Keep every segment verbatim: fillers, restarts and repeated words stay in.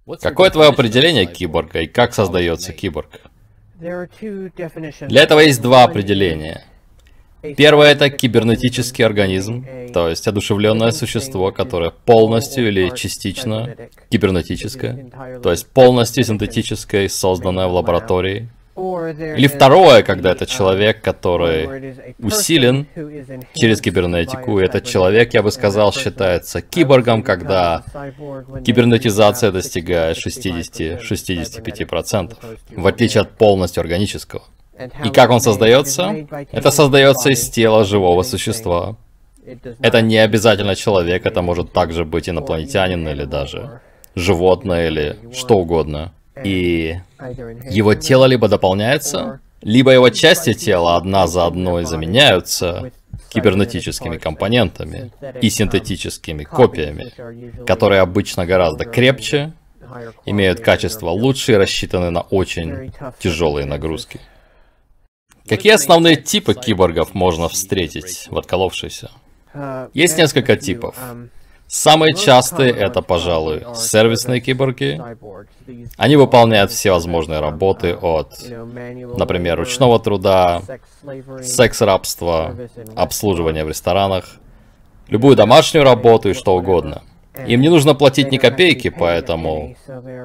Какое твое определение киборга и как создается киборг? Для этого есть два определения. Первое — это кибернетический организм, то есть одушевленное существо, которое полностью или частично кибернетическое, то есть полностью синтетическое, созданное в лаборатории. Или второе, когда это человек, который усилен через кибернетику, и этот человек, я бы сказал, считается киборгом, когда кибернетизация достигает шестидесяти-шестидесяти пяти процентов, в отличие от полностью органического. И как он создается? Это создается из тела живого существа. Это не обязательно человек, это может также быть инопланетянин или даже животное или что угодно. И его тело либо дополняется, либо его части тела одна за одной заменяются кибернетическими компонентами и синтетическими копиями, которые обычно гораздо крепче, имеют качество лучше и рассчитаны на очень тяжелые нагрузки. Какие основные типы киборгов можно встретить в «Отколовшейся»? Есть несколько типов. Самые частые — это, пожалуй, сервисные киборги. Они выполняют все возможные работы от, например, ручного труда, секс-рабства, обслуживания в ресторанах, любую домашнюю работу и что угодно. Им не нужно платить ни копейки, поэтому...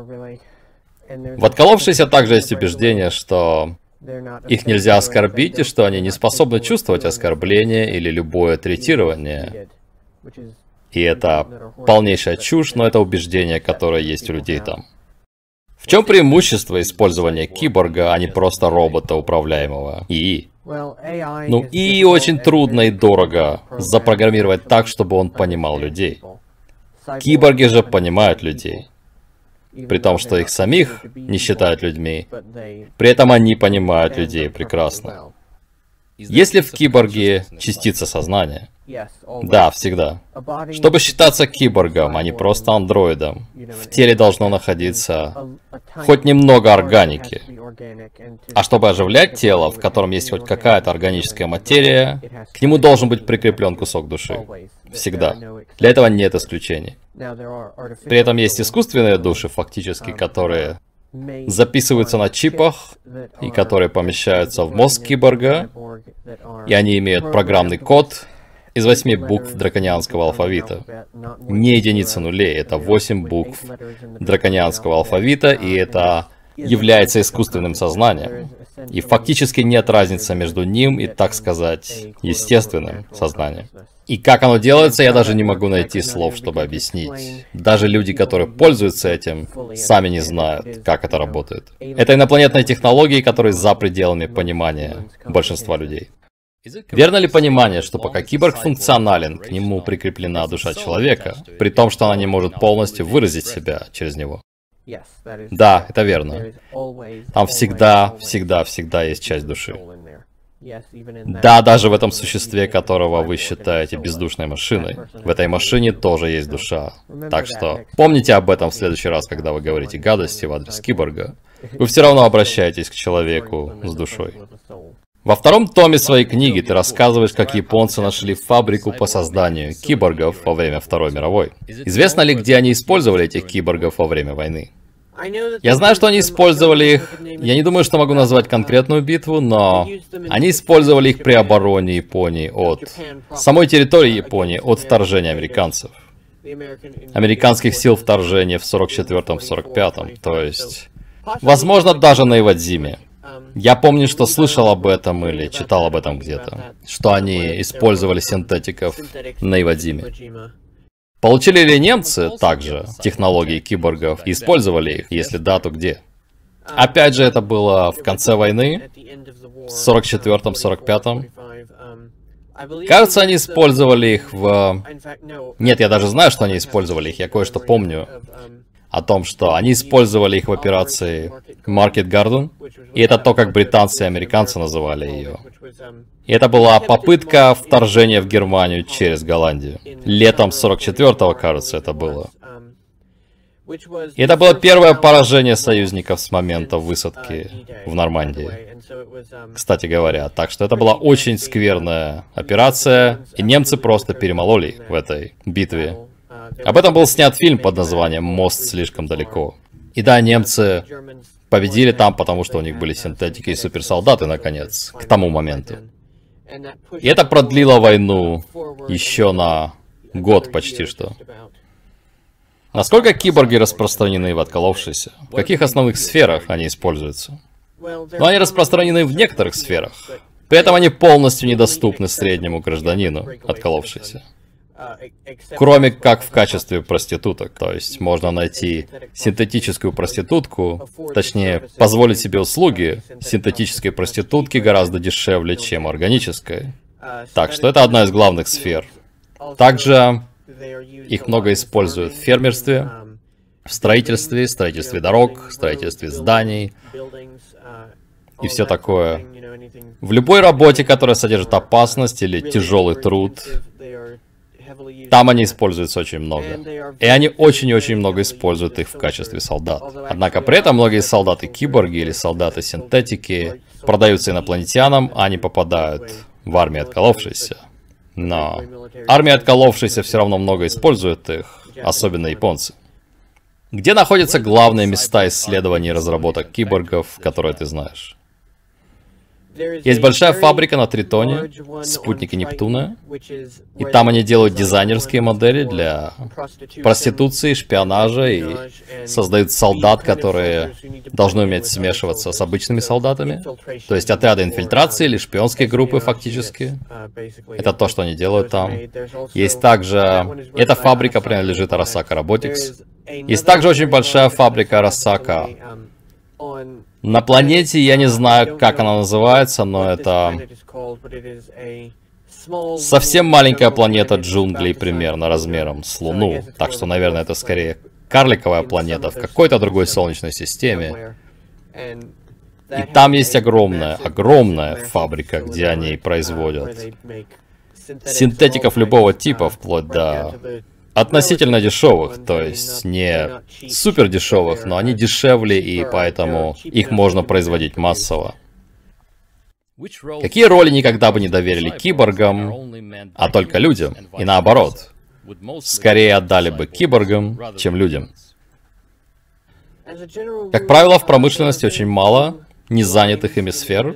В «Отколовшейся» также есть убеждение, что их нельзя оскорбить, и что они не способны чувствовать оскорбление или любое третирование. И это полнейшая чушь, но это убеждение, которое есть у людей там. В чем преимущество использования киборга, а не просто робота управляемого ИИ? Ну, ИИ очень трудно и дорого запрограммировать так, чтобы он понимал людей. Киборги же понимают людей. При том, что их самих не считают людьми, при этом они понимают людей прекрасно. Есть ли в киборге частица сознания? Да, всегда. Чтобы считаться киборгом, а не просто андроидом, в теле должно находиться хоть немного органики. А чтобы оживлять тело, в котором есть хоть какая-то органическая материя, к нему должен быть прикреплен кусок души. Всегда. Для этого нет исключений. При этом есть искусственные души, фактически, которые записываются на чипах и которые помещаются в мозг киборга, и они имеют программный код из восьми букв драконианского алфавита. Не единицы нулей, это восемь букв драконианского алфавита, и это является искусственным сознанием. И фактически нет разницы между ним и, так сказать, естественным сознанием. И как оно делается, я даже не могу найти слов, чтобы объяснить. Даже люди, которые пользуются этим, сами не знают, как это работает. Это инопланетные технологии, которые за пределами понимания большинства людей. Верно ли понимание, что пока киборг функционален, к нему прикреплена душа человека, при том, что она не может полностью выразить себя через него? Да, это верно. Там всегда, всегда, всегда есть часть души. Да, даже в этом существе, которого вы считаете бездушной машиной, в этой машине тоже есть душа. Так что помните об этом в следующий раз, когда вы говорите гадости в адрес киборга. Вы все равно обращаетесь к человеку с душой. Во втором томе своей книги ты рассказываешь, как японцы нашли фабрику по созданию киборгов во время Второй мировой. Известно ли, где они использовали этих киборгов во время войны? Я знаю, что они использовали их. Я не думаю, что могу назвать конкретную битву, но они использовали их при обороне Японии от самой территории Японии от вторжения американцев. Американских сил вторжения в сорок четвёртом — сорок пятом, то есть, возможно, даже на Ивадзиме. Я помню, что слышал об этом или читал об этом где-то, что они использовали синтетиков на Ивадзиме. Получили ли немцы также технологии киборгов и использовали их? Если да, то где? Опять же, это было в конце войны, в сорок четвёртом — сорок пятом. Кажется, они использовали их в... Нет, я даже знаю, что они использовали их, я кое-что помню о том, что они использовали их в операции Market Garden, и это то, как британцы и американцы называли ее. И это была попытка вторжения в Германию через Голландию. Летом сорок четвёртого, кажется, это было. И это было первое поражение союзников с момента высадки в Нормандии, кстати говоря. Так что это была очень скверная операция, и немцы просто перемололи их в этой битве. Об этом был снят фильм под названием «Мост слишком далеко». И да, немцы победили там, потому что у них были синтетики и суперсолдаты, наконец, к тому моменту. И это продлило войну еще на год почти что. Насколько киборги распространены в отколовшейся? В каких основных сферах они используются? Но они распространены в некоторых сферах. При этом они полностью недоступны среднему гражданину, отколовшейся. Кроме как в качестве проституток. То есть можно найти синтетическую проститутку, точнее, позволить себе услуги синтетической проститутки гораздо дешевле, чем органической. Так что это одна из главных сфер. Также их много используют в фермерстве, в строительстве, строительстве дорог, строительстве зданий и все такое. В любой работе, которая содержит опасность или тяжелый труд, там они используются очень много. И они очень и очень много используют их в качестве солдат. Однако при этом многие солдаты-киборги или солдаты-синтетики продаются инопланетянам, а они попадают в армию отколовшейся. Но армия отколовшейся все равно много использует их, особенно японцы. Где находятся главные места исследований и разработок киборгов, которые ты знаешь? Есть большая фабрика на Тритоне, спутнике Нептуна, и там они делают дизайнерские модели для проституции, шпионажа и создают солдат, которые должны уметь смешиваться с обычными солдатами. То есть отряды инфильтрации или шпионские группы фактически. Это то, что они делают там. Есть также... Эта фабрика принадлежит Arasaka Robotics. Есть также очень большая фабрика Arasaka на планете, я не знаю, как она называется, но это совсем маленькая планета джунглей, примерно размером с Луну. Так что, наверное, это скорее карликовая планета в какой-то другой солнечной системе. И там есть огромная, огромная фабрика, где они производят синтетиков любого типа, вплоть до относительно дешевых, то есть не супер дешевых, но они дешевле, и поэтому их можно производить массово. Какие роли никогда бы не доверили киборгам, а только людям? И наоборот, скорее отдали бы киборгам, чем людям. Как правило, в промышленности очень мало незанятых ими сфер.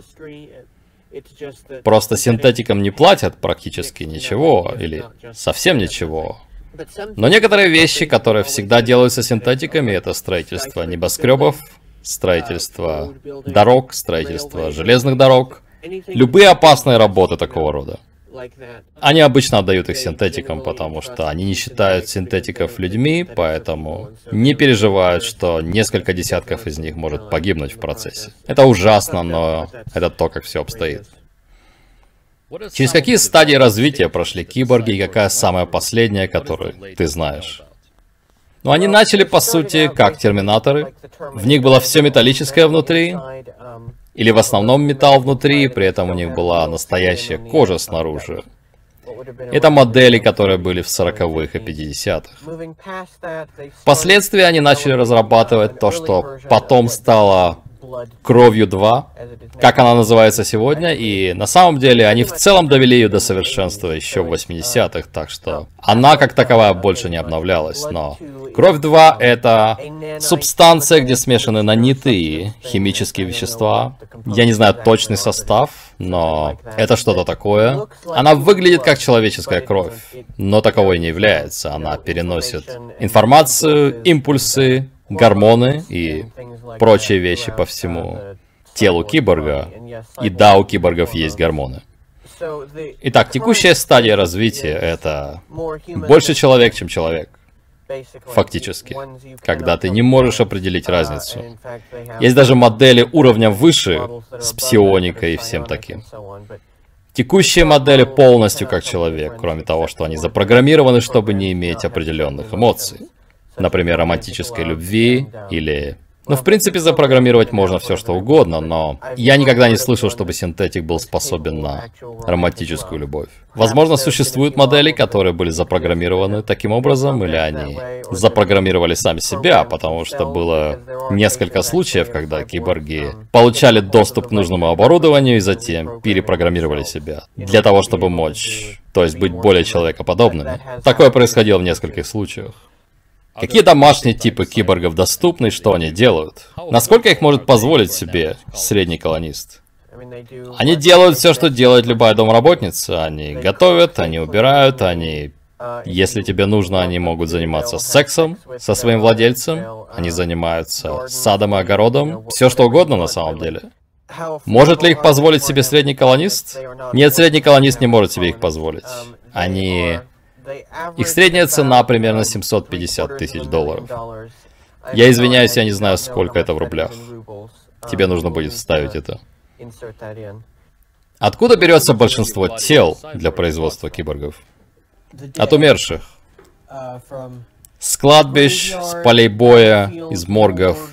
Просто синтетикам не платят практически ничего, или совсем ничего. Но некоторые вещи, которые всегда делаются синтетиками, это строительство небоскребов, строительство дорог, строительство железных дорог, любые опасные работы такого рода. Они обычно отдают их синтетикам, потому что они не считают синтетиков людьми, поэтому не переживают, что несколько десятков из них может погибнуть в процессе. Это ужасно, но это то, как все обстоит. Через какие стадии развития прошли киборги и какая самая последняя, которую ты знаешь? Ну, они начали, по сути, как терминаторы. В них было все металлическое внутри, или в основном металл внутри, при этом у них была настоящая кожа снаружи. Это модели, которые были в сороковых и пятидесятых. Впоследствии они начали разрабатывать то, что потом стало Кровью два, как она называется сегодня, и на самом деле они в целом довели ее до совершенства еще в восьмидесятых, так что она как таковая больше не обновлялась, но Кровь два — это субстанция, где смешаны наниты и химические вещества. Я не знаю точный состав, но это что-то такое. Она выглядит как человеческая кровь, но таковой не является. Она переносит информацию, импульсы, гормоны и прочие вещи по всему телу киборга. И да, у киборгов есть гормоны. Итак, текущая стадия развития — это больше человек, чем человек. Фактически. Когда ты не можешь определить разницу. Есть даже модели уровня выше, с псионикой и всем таким. Текущие модели полностью как человек, кроме того, что они запрограммированы, чтобы не иметь определенных эмоций. Например, романтической любви или... Ну, в принципе, запрограммировать можно все что угодно, но я никогда не слышал, чтобы синтетик был способен на романтическую любовь. Возможно, существуют модели, которые были запрограммированы таким образом, или они запрограммировали сами себя, потому что было несколько случаев, когда киборги получали доступ к нужному оборудованию и затем перепрограммировали себя для того, чтобы мочь, то есть быть более человекоподобными. Такое происходило в нескольких случаях. Какие домашние типы киборгов доступны и что они делают? Насколько их может позволить себе средний колонист? Они делают все, что делает любая домработница. Они готовят, они убирают, они... Если тебе нужно, они могут заниматься сексом со своим владельцем. Они занимаются садом и огородом. Все, что угодно на самом деле. Может ли их позволить себе средний колонист? Нет, средний колонист не может себе их позволить. Они... Их средняя цена примерно семьсот пятьдесят тысяч долларов. Я извиняюсь, я не знаю, сколько это в рублях. Тебе нужно будет вставить это. Откуда берется большинство тел для производства киборгов? От умерших. С кладбищ, с полей боя, из моргов.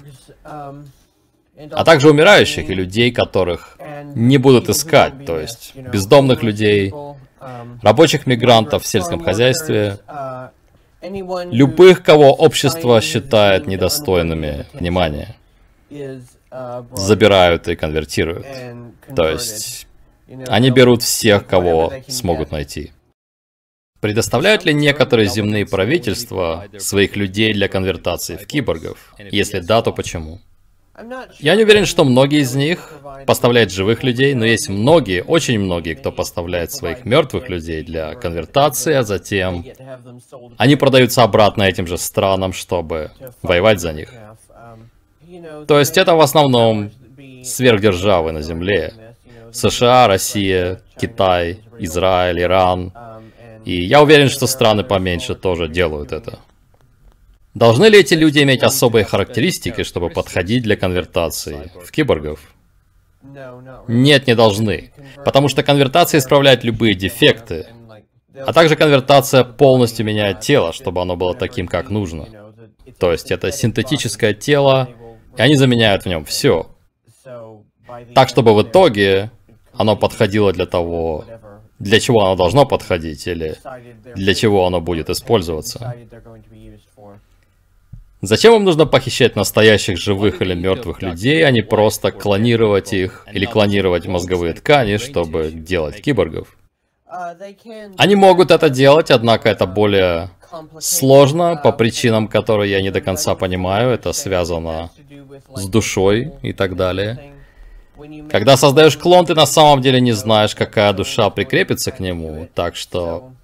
А также умирающих и людей, которых не будут искать, то есть бездомных людей, рабочих мигрантов в сельском хозяйстве, любых, кого общество считает недостойными внимания, забирают и конвертируют. То есть они берут всех, кого смогут найти. Предоставляют ли некоторые земные правительства своих людей для конвертации в киборгов? Если да, то почему? Я не уверен, что многие из них поставляют живых людей, но есть многие, очень многие, кто поставляет своих мертвых людей для конвертации, а затем они продаются обратно этим же странам, чтобы воевать за них. То есть это в основном сверхдержавы на Земле. США, Россия, Китай, Израиль, Иран. И я уверен, что страны поменьше тоже делают это. Должны ли эти люди иметь особые характеристики, чтобы подходить для конвертации в киборгов? Нет, не должны. Потому что конвертация исправляет любые дефекты. А также конвертация полностью меняет тело, чтобы оно было таким, как нужно. То есть это синтетическое тело, и они заменяют в нем все. Так, чтобы в итоге оно подходило для того, для чего оно должно подходить, или для чего оно будет использоваться. Зачем им нужно похищать настоящих живых или мертвых людей, а не просто клонировать их или клонировать мозговые ткани, чтобы делать киборгов? Они могут это делать, однако это более сложно по причинам, которые я не до конца понимаю. Это связано с душой и так далее. Когда создаешь клон, ты на самом деле не знаешь, какая душа прикрепится к нему, так что...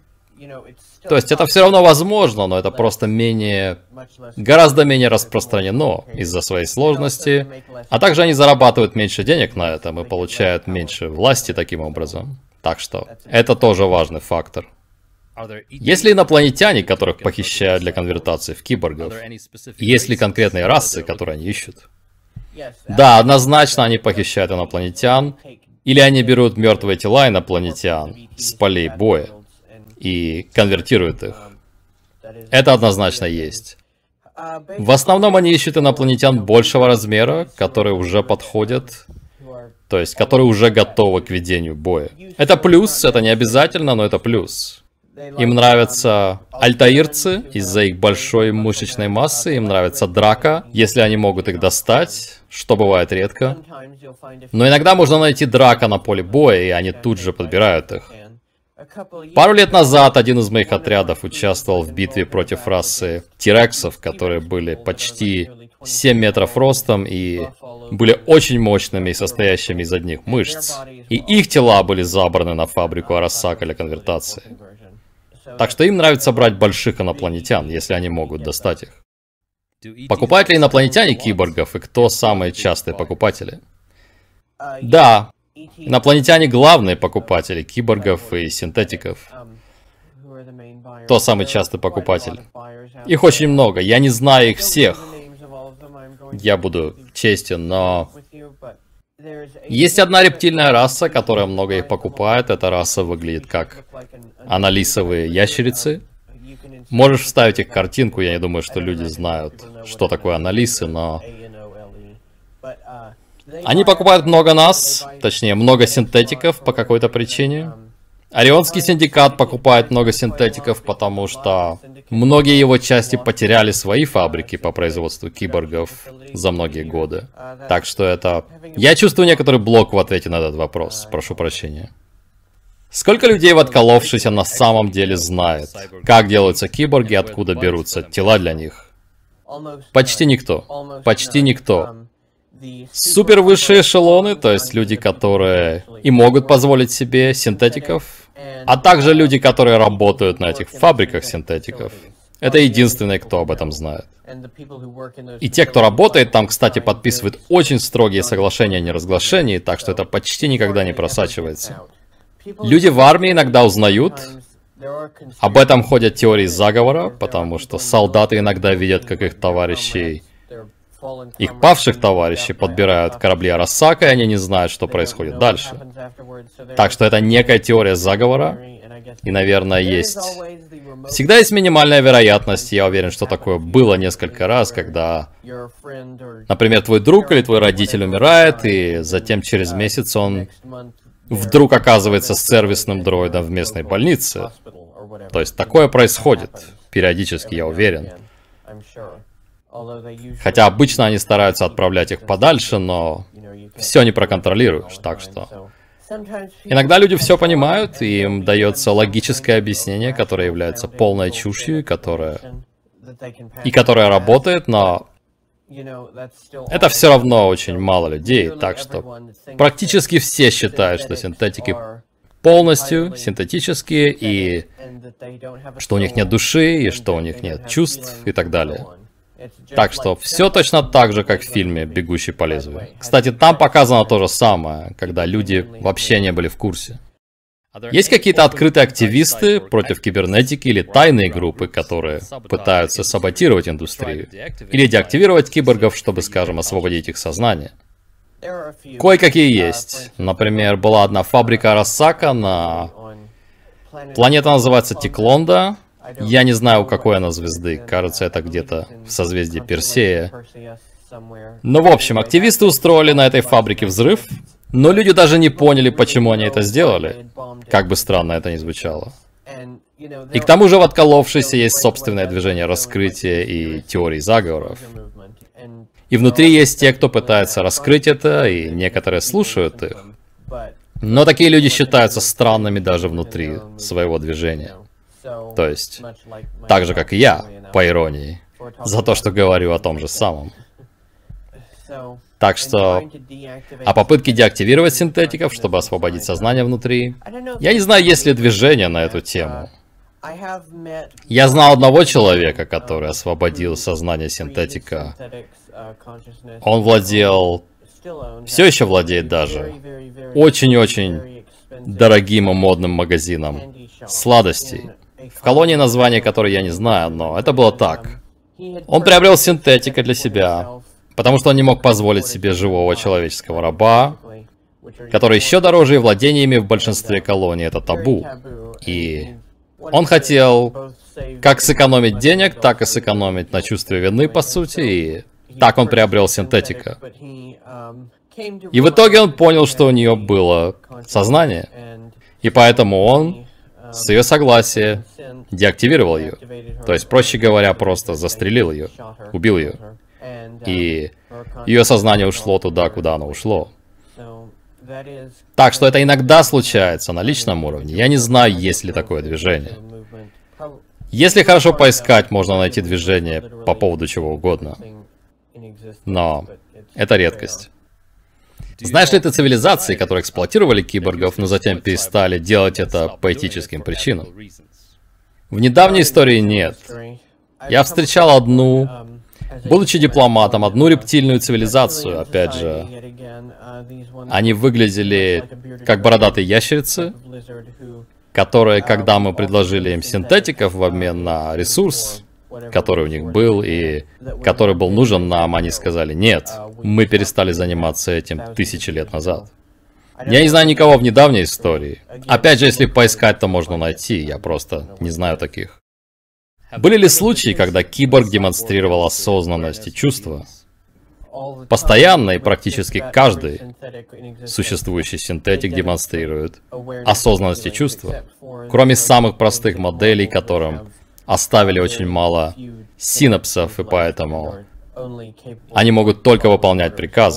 То есть это все равно возможно, но это просто менее... гораздо менее распространено из-за своей сложности. А также они зарабатывают меньше денег на этом и получают меньше власти таким образом. Так что это тоже важный фактор. Есть ли инопланетяне, которых похищают для конвертации в киборгов? Есть ли конкретные расы, которые они ищут? Да, однозначно они похищают инопланетян, или они берут мертвые тела инопланетян с полей боя и конвертируют их. Это однозначно есть. В основном они ищут инопланетян большего размера, которые уже подходят, то есть которые уже готовы к ведению боя. Это плюс, это не обязательно, но это плюс. Им нравятся альтаирцы из-за их большой мышечной массы, им нравится драка, если они могут их достать, что бывает редко. Но иногда можно найти драка на поле боя, и они тут же подбирают их. Пару лет назад один из моих отрядов участвовал в битве против расы тирексов, которые были почти семь метров ростом и были очень мощными и состоящими из одних мышц. И их тела были забраны на фабрику Арасака для конвертации. Так что им нравится брать больших инопланетян, если они могут достать их. Покупают ли инопланетяне киборгов, и кто самые частые покупатели? Да, инопланетяне главные покупатели киборгов и синтетиков. Кто самый частый покупатель? Их очень много, я не знаю их всех. Я буду честен, но... Есть одна рептильная раса, которая много их покупает. Эта раса выглядит как аналисовые ящерицы. Можешь вставить их картинку, я не думаю, что люди знают, что такое аналисы, но... Они покупают много нас, точнее, много синтетиков по какой-то причине. Орионский синдикат покупает много синтетиков, потому что многие его части потеряли свои фабрики по производству киборгов за многие годы. Так что это... Я чувствую некоторый блок в ответе на этот вопрос, прошу прощения. Сколько людей, отколовшихся, на самом деле знает, как делаются киборги, откуда берутся тела для них? Почти никто. Почти никто. Супер высшие эшелоны, то есть люди, которые и могут позволить себе синтетиков, а также люди, которые работают на этих фабриках синтетиков. Это единственные, кто об этом знает. И те, кто работает там, кстати, подписывают очень строгие соглашения о неразглашении, так что это почти никогда не просачивается. Люди в армии иногда узнают. Об этом ходят теории заговора, потому что солдаты иногда видят, как их товарищей, их павших товарищей подбирают корабли Арасака, и они не знают, что происходит дальше. Так что это некая теория заговора, и, наверное, есть... Всегда есть минимальная вероятность, я уверен, что такое было несколько раз, когда, например, твой друг или твой родитель умирает, и затем через месяц он вдруг оказывается с сервисным дроидом в местной больнице. То есть такое происходит периодически, я уверен. Хотя обычно они стараются отправлять их подальше, но все не проконтролируешь, так что... Иногда люди все понимают, и им дается логическое объяснение, которое является полной чушью, и которое... и которое работает, но... это все равно очень мало людей, так что практически все считают, что синтетики полностью синтетические, и что у них нет души, и что у них нет чувств, и так далее. Так что все точно так же, как в фильме «Бегущий по лезвию». Кстати, там показано то же самое, когда люди вообще не были в курсе. Есть какие-то открытые активисты против кибернетики или тайные группы, которые пытаются саботировать индустрию? Или деактивировать киборгов, чтобы, скажем, освободить их сознание? Кое-какие есть. Например, была одна фабрика Арасака на... Планета называется Тиклонда. Я не знаю, у какой она звезды. Кажется, это где-то в созвездии Персея. Но, в общем, активисты устроили на этой фабрике взрыв, но люди даже не поняли, почему они это сделали. Как бы странно это ни звучало. И к тому же в отколовшейся есть собственное движение раскрытия и теорий заговоров. И внутри есть те, кто пытается раскрыть это, и некоторые слушают их. Но такие люди считаются странными даже внутри своего движения. То есть, так же, как и я, по иронии, за то, что говорю о том же самом. Так что, о попытке деактивировать синтетиков, чтобы освободить сознание внутри, я не знаю, есть ли движение на эту тему. Я знал одного человека, который освободил сознание синтетика. Он владел, все еще владеет даже, очень-очень дорогим и модным магазином сладостей. В колонии название, которое я не знаю, но это было так. Он приобрел синтетика для себя, потому что он не мог позволить себе живого человеческого раба, который еще дороже, и владениями в большинстве колоний это табу. И он хотел как сэкономить денег, так и сэкономить на чувстве вины, по сути, и так он приобрел синтетика. И в итоге он понял, что у нее было сознание, и поэтому он, с ее согласия, деактивировал ее. То есть, проще говоря, просто застрелил ее, убил ее. И ее сознание ушло туда, куда оно ушло. Так что это иногда случается на личном уровне. Я не знаю, есть ли такое движение. Если хорошо поискать, можно найти движение по поводу чего угодно. Но это редкость. Знаешь ли ты цивилизации, которые эксплуатировали киборгов, но затем перестали делать это по этическим причинам? В недавней истории нет. Я встречал одну, будучи дипломатом, одну рептильную цивилизацию, опять же. Они выглядели как бородатые ящерицы, которые, когда мы предложили им синтетиков в обмен на ресурс, который у них был и который был нужен нам, они сказали: нет, мы перестали заниматься этим тысячи лет назад. Я не знаю никого в недавней истории. Опять же, если поискать, то можно найти, я просто не знаю таких. Были ли случаи, когда киборг демонстрировал осознанность и чувства? Постоянно и практически каждый существующий синтетик демонстрирует осознанность и чувства, кроме самых простых моделей, которым оставили очень мало синапсов, и поэтому они могут только выполнять приказы.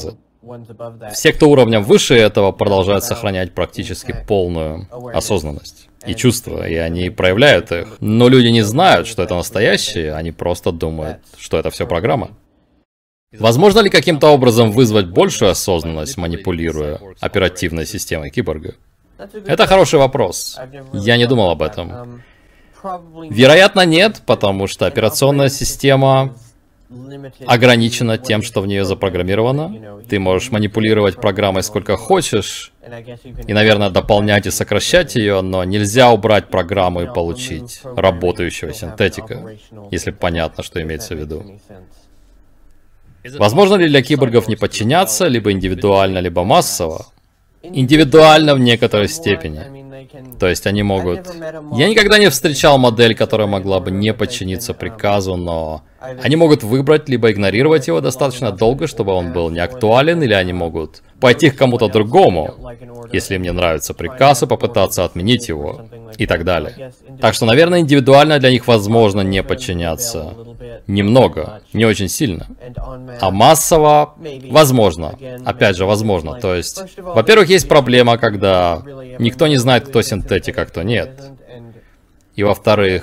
Все, кто уровнем выше этого, продолжают сохранять практически полную осознанность и чувства, и они проявляют их. Но люди не знают, что это настоящее, они просто думают, что это все программа. Возможно ли каким-то образом вызвать большую осознанность, манипулируя оперативной системой киборга? Это хороший вопрос. Я не думал об этом. Вероятно, нет, потому что операционная система ограничена тем, что в нее запрограммировано. Ты можешь манипулировать программой сколько хочешь, и, наверное, дополнять и сокращать ее, но нельзя убрать программу и получить работающего синтетика, если понятно, что имеется в виду. Возможно ли для киборгов не подчиняться, либо индивидуально, либо массово? Индивидуально в некоторой степени. То есть они могут... Я никогда не встречал модель, которая могла бы не подчиниться приказу, но они могут выбрать, либо игнорировать его достаточно долго, чтобы он был не актуален, или они могут пойти к кому-то другому, если им не нравится приказ, и попытаться отменить его, и так далее. Так что, наверное, индивидуально для них возможно не подчиняться. Немного, не очень сильно. А массово возможно. Опять же, возможно. То есть, во-первых, есть проблема, когда никто не знает, кто синтетик, а кто нет. И во-вторых,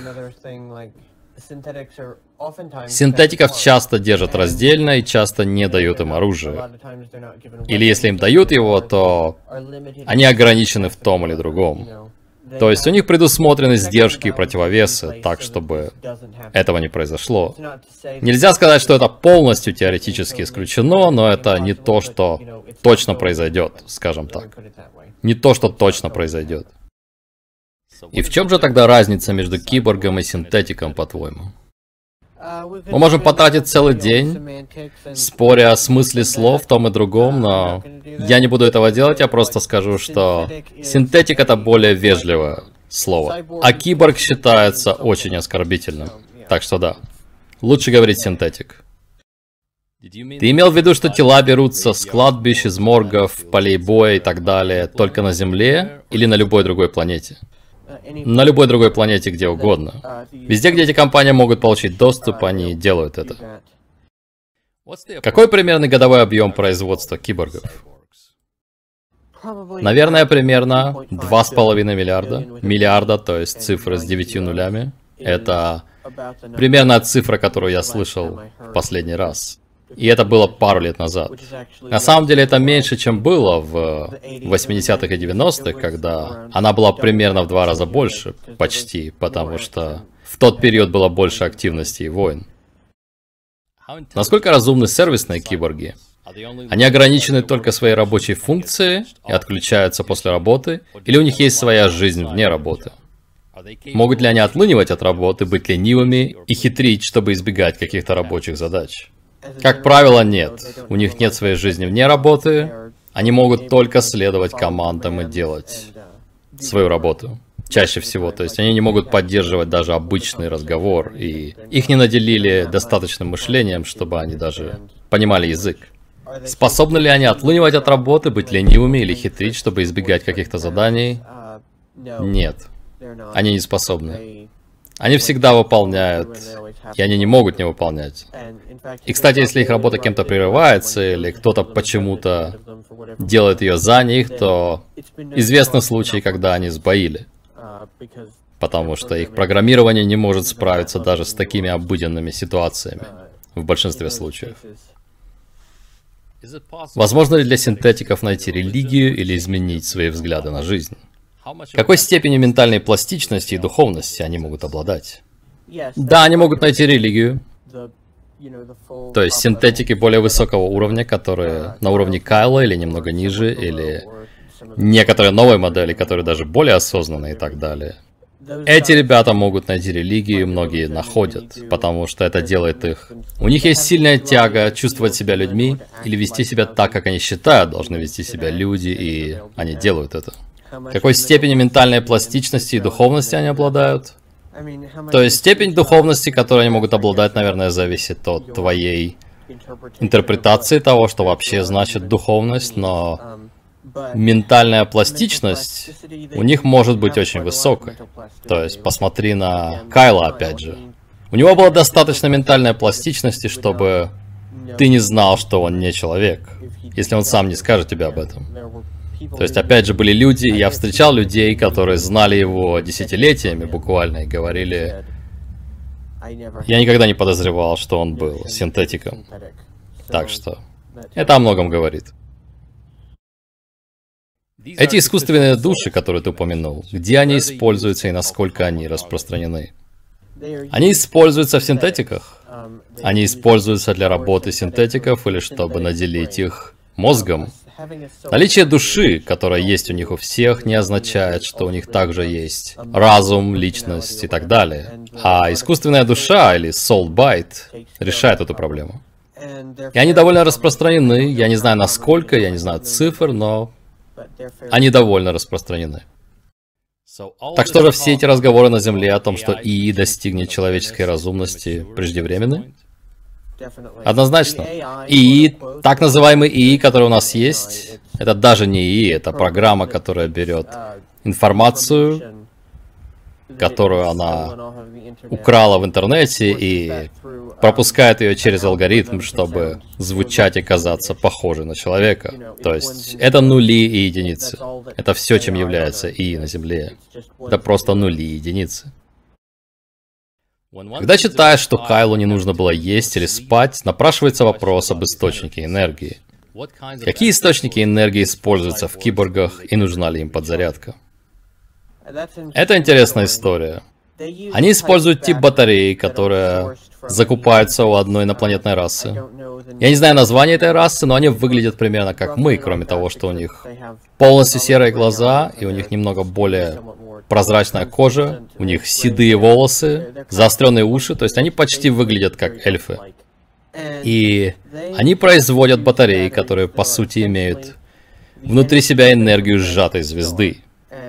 синтетиков часто держат раздельно и часто не дают им оружие. Или если им дают его, то они ограничены в том или другом. То есть у них предусмотрены сдержки и противовесы, так чтобы этого не произошло. Нельзя сказать, что это полностью теоретически исключено, но это не то, что точно произойдет, скажем так. Не то, что точно произойдет. И в чем же тогда разница между киборгом и синтетиком, по-твоему? Мы можем потратить целый день, споря о смысле слов в том и другом, но я не буду этого делать, я просто скажу, что синтетик — это более вежливое слово, а киборг считается очень оскорбительным. Так что да, лучше говорить синтетик. Ты имел в виду, что тела берутся с кладбищ, из моргов, полей боя и так далее только на Земле или на любой другой планете? На любой другой планете, где угодно. Везде, где эти компании могут получить доступ, они делают это. Какой примерный годовой объем производства киборгов? Наверное, примерно два с половиной миллиарда. Миллиарда, то есть цифры с девятью нулями. Это примерно цифра, которую я слышал в последний раз. И это было пару лет назад. На самом деле это меньше, чем было в восьмидесятых и девяностых, когда она была примерно в два раза больше, почти, потому что в тот период было больше активности и войн. Насколько разумны сервисные киборги? Они ограничены только своей рабочей функцией и отключаются после работы, или у них есть своя жизнь вне работы? Могут ли они отлынивать от работы, быть ленивыми и хитрить, чтобы избегать каких-то рабочих задач? Как правило, нет. У них нет своей жизни вне работы. Они могут только следовать командам и делать свою работу. Чаще всего. То есть они не могут поддерживать даже обычный разговор. И их не наделили достаточным мышлением, чтобы они даже понимали язык. Способны ли они отлынивать от работы, быть ленивыми или хитрить, чтобы избегать каких-то заданий? Нет. Они не способны. Они всегда выполняют, и они не могут не выполнять. И, кстати, если их работа кем-то прерывается, или кто-то почему-то делает ее за них, то известны случаи, когда они сбоили. Потому что их программирование не может справиться даже с такими обыденными ситуациями, в большинстве случаев. Возможно ли для синтетиков найти религию или изменить свои взгляды на жизнь? Какой степенью ментальной пластичности и духовности они могут обладать? Да, они могут найти религию. То есть синтетики более высокого уровня, которые на уровне Кайла или немного ниже, или некоторые новые модели, которые даже более осознанные и так далее. Эти ребята могут найти религию, многие находят, потому что это делает их... У них есть сильная тяга чувствовать себя людьми или вести себя так, как они считают, должны вести себя люди, и они делают это. Какой степени ментальной пластичности и духовности они обладают? То есть степень духовности, которой они могут обладать, наверное, зависит от твоей интерпретации того, что вообще значит духовность, но ментальная пластичность у них может быть очень высокой. То есть посмотри на Кайла, опять же. У него было достаточно ментальной пластичности, чтобы ты не знал, что он не человек, если он сам не скажет тебе об этом. То есть, опять же, были люди, и я встречал людей, которые знали его десятилетиями буквально, и говорили, я никогда не подозревал, что он был синтетиком. Так что, это о многом говорит. Эти искусственные души, которые ты упомянул, где они используются и насколько они распространены? Они используются в синтетиках? Они используются для работы синтетиков или чтобы наделить их мозгом? Наличие души, которая есть у них у всех, не означает, что у них также есть разум, личность и так далее. А искусственная душа, или soulbite, решает эту проблему. И они довольно распространены, я не знаю насколько, я не знаю цифр, но они довольно распространены. Так что же все эти разговоры на Земле о том, что ИИ достигнет человеческой разумности, преждевременны? Однозначно. ИИ, так называемый ИИ, который у нас есть, это даже не ИИ, это программа, которая берет информацию, которую она украла в интернете и пропускает ее через алгоритм, чтобы звучать и казаться похожей на человека. То есть это нули и единицы. Это все, чем является ИИ на Земле. Это просто нули и единицы. Когда читаешь, что Кайлу не нужно было есть или спать, напрашивается вопрос об источнике энергии. Какие источники энергии используются в киборгах и нужна ли им подзарядка? Это интересная история. Они используют тип батареи, которая закупается у одной инопланетной расы. Я не знаю название этой расы, но они выглядят примерно как мы, кроме того, что у них полностью серые глаза, и у них немного более прозрачная кожа, у них седые волосы, заостренные уши, то есть они почти выглядят как эльфы. И они производят батареи, которые по сути имеют внутри себя энергию сжатой звезды.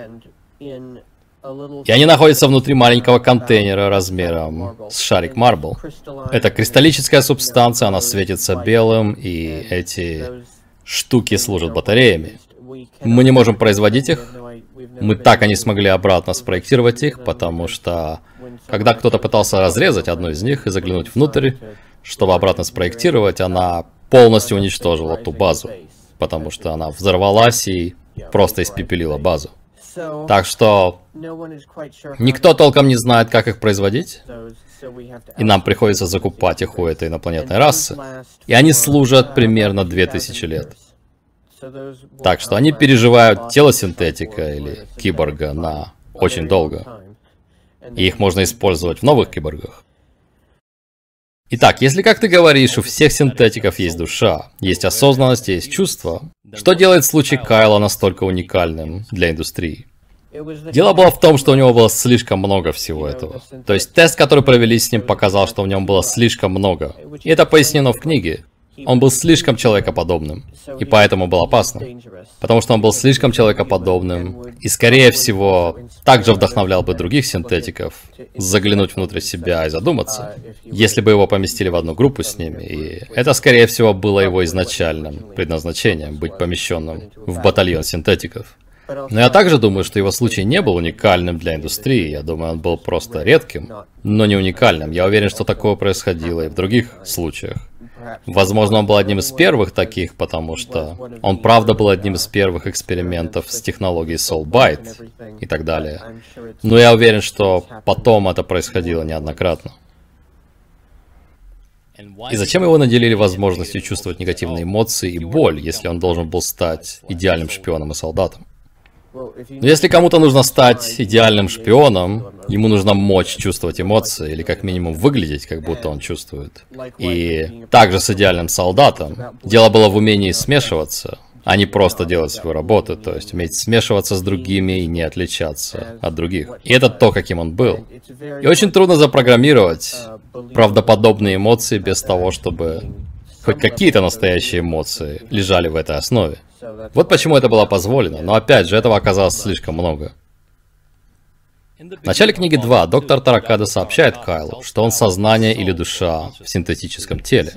И они находятся внутри маленького контейнера размером с шарик марбл. Это кристаллическая субстанция, она светится белым, и эти штуки служат батареями. Мы не можем производить их. Мы так и не смогли обратно спроектировать их, потому что когда кто-то пытался разрезать одну из них и заглянуть внутрь, чтобы обратно спроектировать, она полностью уничтожила ту базу, потому что она взорвалась и просто испепелила базу. Так что никто толком не знает, как их производить, и нам приходится закупать их у этой инопланетной расы. И они служат примерно две тысячи лет. Так что они переживают тело синтетика или киборга на очень долго. И их можно использовать в новых киборгах. Итак, если, как ты говоришь, у всех синтетиков есть душа, есть осознанность, есть чувства, что делает случай Кайла настолько уникальным для индустрии? Дело было в том, что у него было слишком много всего этого. То есть тест, который провели с ним, показал, что в нем было слишком много. И это пояснено в книге. Он был слишком человекоподобным, и поэтому был опасным. Потому что он был слишком человекоподобным, и, скорее всего, также вдохновлял бы других синтетиков заглянуть внутрь себя и задуматься, если бы его поместили в одну группу с ними. И это, скорее всего, было его изначальным предназначением, быть помещенным в батальон синтетиков. Но я также думаю, что его случай не был уникальным для индустрии. Я думаю, он был просто редким, но не уникальным. Я уверен, что такое происходило и в других случаях. Возможно, он был одним из первых таких, потому что он правда был одним из первых экспериментов с технологией soulbite и так далее. Но я уверен, что потом это происходило неоднократно. И зачем его наделили возможностью чувствовать негативные эмоции и боль, если он должен был стать идеальным шпионом и солдатом? Но если кому-то нужно стать идеальным шпионом, ему нужно мочь чувствовать эмоции, или как минимум выглядеть, как будто он чувствует. И также с идеальным солдатом. Дело было в умении смешиваться, а не просто делать свою работу, то есть уметь смешиваться с другими и не отличаться от других. И это то, каким он был. И очень трудно запрограммировать правдоподобные эмоции без того, чтобы хоть какие-то настоящие эмоции лежали в этой основе. Вот почему это было позволено, но опять же, этого оказалось слишком много. В начале книги два доктор Таракада сообщает Кайлу, что он сознание или душа в синтетическом теле.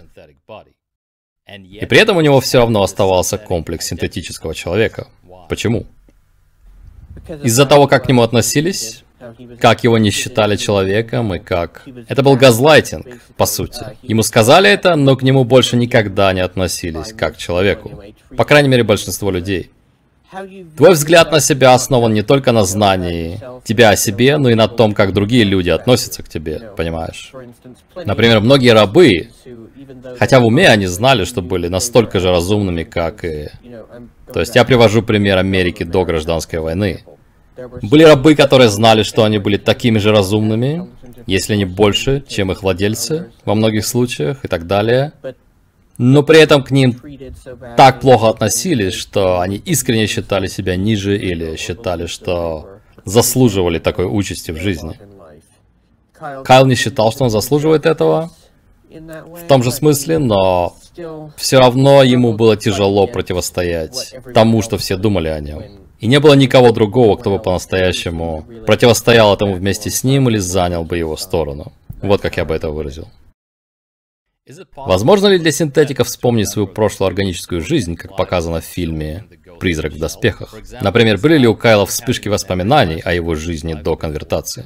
И при этом у него все равно оставался комплекс синтетического человека. Почему? Из-за того, как к нему относились? как его не считали человеком и как... Это был газлайтинг, по сути. Ему сказали это, но к нему больше никогда не относились как к человеку. По крайней мере, большинство людей. Твой взгляд на себя основан не только на знании тебя о себе, но и на том, как другие люди относятся к тебе, понимаешь? Например, многие рабы, хотя в уме они знали, что были настолько же разумными, как и... То есть я привожу пример Америки до гражданской войны. Были рабы, которые знали, что они были такими же разумными, если не больше, чем их владельцы во многих случаях и так далее. Но при этом к ним так плохо относились, что они искренне считали себя ниже или считали, что заслуживали такой участи в жизни. Кайл не считал, что он заслуживает этого в том же смысле, но все равно ему было тяжело противостоять тому, что все думали о нем. И не было никого другого, кто бы по-настоящему противостоял этому вместе с ним или занял бы его сторону. Вот как я бы это выразил. Возможно ли для синтетиков вспомнить свою прошлую органическую жизнь, как показано в фильме «Призрак в доспехах»? Например, были ли у Кайла вспышки воспоминаний о его жизни до конвертации?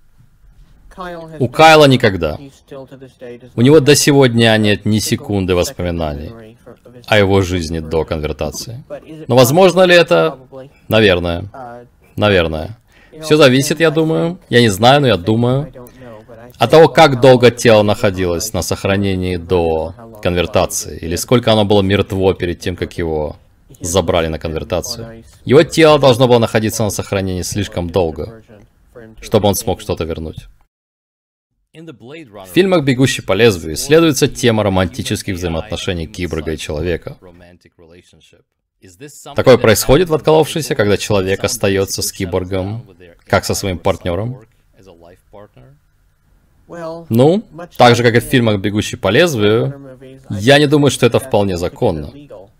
У Кайла никогда. У него до сего дня нет ни секунды воспоминаний о его жизни до конвертации. Но возможно ли это? Наверное. Наверное. Все зависит, я думаю. Я не знаю, но я думаю. От того, как долго тело находилось на сохранении до конвертации, или сколько оно было мертво перед тем, как его забрали на конвертацию. Его тело должно было находиться на сохранении слишком долго, чтобы он смог что-то вернуть. В фильмах «Бегущий по лезвию» исследуется тема романтических взаимоотношений киборга и человека. Такое происходит в «Отколовшейся», когда человек остается с киборгом, как со своим партнером? Ну, так же, как и в фильмах «Бегущий по лезвию», я не думаю, что это вполне законно.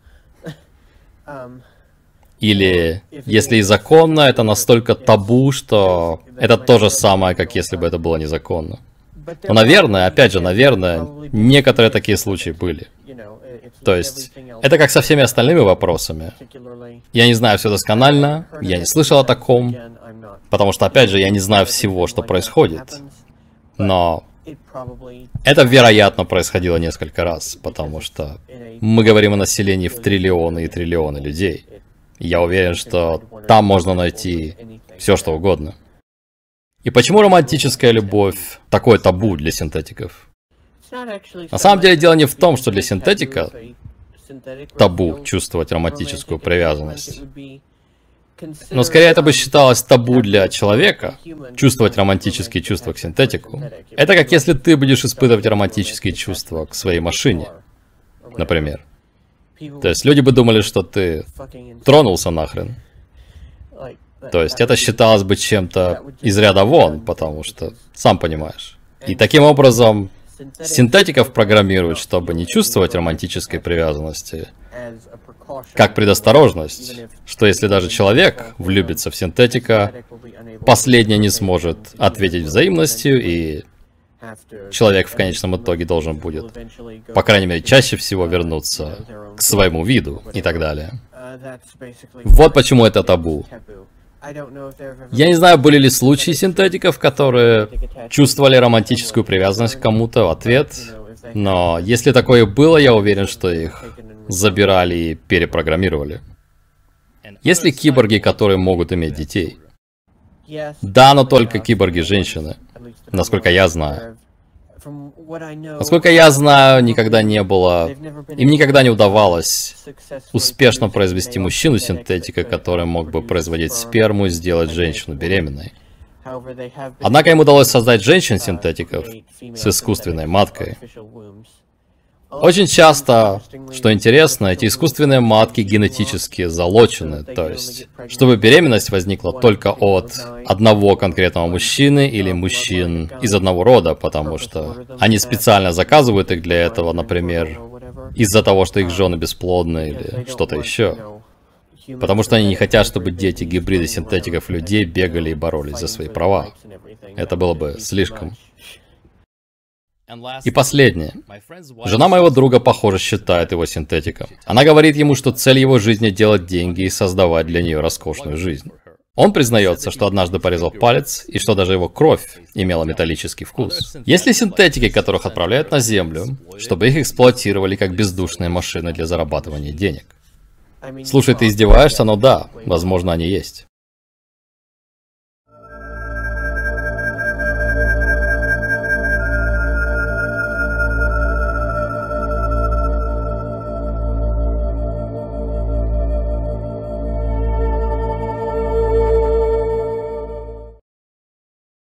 Или, если и законно, это настолько табу, что это то же самое, как если бы это было незаконно. Но, наверное, опять же, наверное, некоторые такие случаи были. То есть, это как со всеми остальными вопросами. Я не знаю все досконально, я не слышал о таком, потому что, опять же, я не знаю всего, что происходит. Но это, вероятно, происходило несколько раз, потому что мы говорим о населении в триллионы и триллионы людей. Я уверен, что там можно найти все, что угодно. И почему романтическая любовь такое табу для синтетиков? На самом деле дело не в том, что для синтетика табу чувствовать романтическую привязанность. Но скорее это бы считалось табу для человека, чувствовать романтические чувства к синтетику. Это как если ты будешь испытывать романтические чувства к своей машине, например. То есть люди бы думали, что ты тронулся нахрен. То есть это считалось бы чем-то из ряда вон, потому что, сам понимаешь. И таким образом синтетиков программируют, чтобы не чувствовать романтической привязанности, как предосторожность, что если даже человек влюбится в синтетика, последний не сможет ответить взаимностью, и человек в конечном итоге должен будет, по крайней мере, чаще всего вернуться к своему виду и так далее. Вот почему это табу. Я не знаю, были ли случаи синтетиков, которые чувствовали романтическую привязанность к кому-то в ответ, но если такое было, я уверен, что их забирали и перепрограммировали. Есть ли киборги, которые могут иметь детей? Да, но только киборги-женщины, насколько я знаю. Насколько я знаю, никогда не было, им никогда не удавалось успешно произвести мужчину-синтетика, который мог бы производить сперму и сделать женщину беременной. Однако им удалось создать женщин-синтетиков с искусственной маткой. Очень часто, что интересно, эти искусственные матки генетически залочены, то есть, чтобы беременность возникла только от одного конкретного мужчины или мужчин из одного рода, потому что они специально заказывают их для этого, например, из-за того, что их жены бесплодны или что-то еще. Потому что они не хотят, чтобы дети гибриды синтетиков людей бегали и боролись за свои права. Это было бы слишком. И последнее. Жена моего друга, похоже, считает его синтетиком. Она говорит ему, что цель его жизни — делать деньги и создавать для нее роскошную жизнь. Он признается, что однажды порезал палец, и что даже его кровь имела металлический вкус. Есть ли синтетики, которых отправляют на Землю, чтобы их эксплуатировали как бездушные машины для зарабатывания денег? Слушай, ты издеваешься, но да, возможно, они есть.